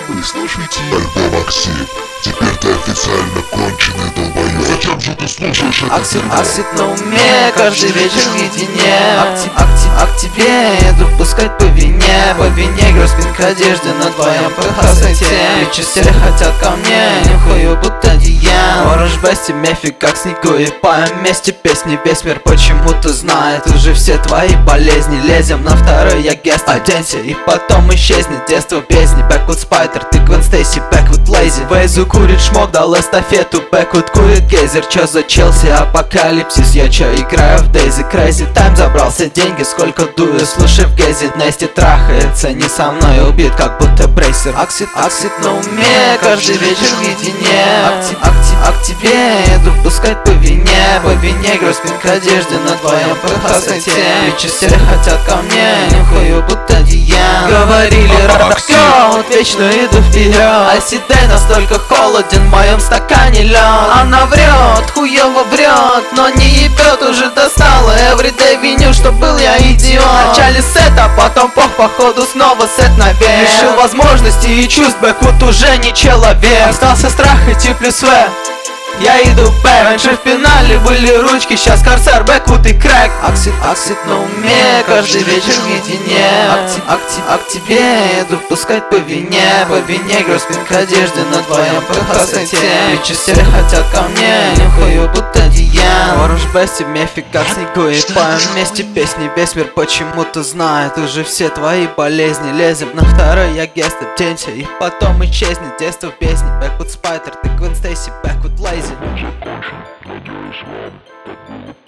Вы слушаете альбом Оксид. Теперь ты официально конченый долбоёб. Зачем же ты слушаешь это дерьмо? Оксид на уме, каждый вечер наедине. А к тебе еду пускать по вине. По вине грозбинг одежды на твоем красоте. Бичи все хотят ко мне, нюхаю будто одеял. Оранж Бести, мефик как снегу. И поем вместе песни, весь мир почему-то знает уже все твои болезни. Лезем на второй, я гест, оденься и потом исчезнет. Детство в бездне, Бэквуд Спайдер, ты Гвен Стейси, Бэквуд Лейзи. Вейзу курит шмок, дал эстафету, Бэквуд курит гейзер. Чё за Челси, апокалипсис, я чё играю в Дейзи. Crazy Time, забрался деньги, сколько дую, слушай в Гейзи. Нести трахается, не со мной убит, как будто брейсер. Оксид на уме, каждый вечер в едине. А к тебе еду пускать по вине. По вине грозбинг одежды на твоем красоте. Бичи все хотят ко мне, нюхаю будто одеял. Говорили, вот вечно иду вперед. А Сидей настолько холоден, в моем стакане лед. Она врет, хуево врет, но не ебет, уже достала. Everyday виню, что был я идиот. Вначале сет, а потом походу снова сет наверх. Лишил возможностей и чувств, Бэквуд уже не человек. Остался страх идти плюс В. Я иду бэк. Раньше в финале были ручки, сейчас Корсар, Бэквуд и Крэк. Оксид на уме, каждый вечер в едине. А к тебе еду пускать по вине. По вине грозбинг одежды на твоем красоте. Бичи все хотят ко мне, нюхаю будто одеял. Оранж Бести, мефик как снегу. И поем вместе песни, весь мир почему-то знает уже все твои болезни. Лезем на второй, я гест, оденься и потом исчезнет. Детство в бездне, Бэквуд Спайдер, ты Гвен Стейси, Бэквуд Лейзи. Кончен, надеюсь вам, так было.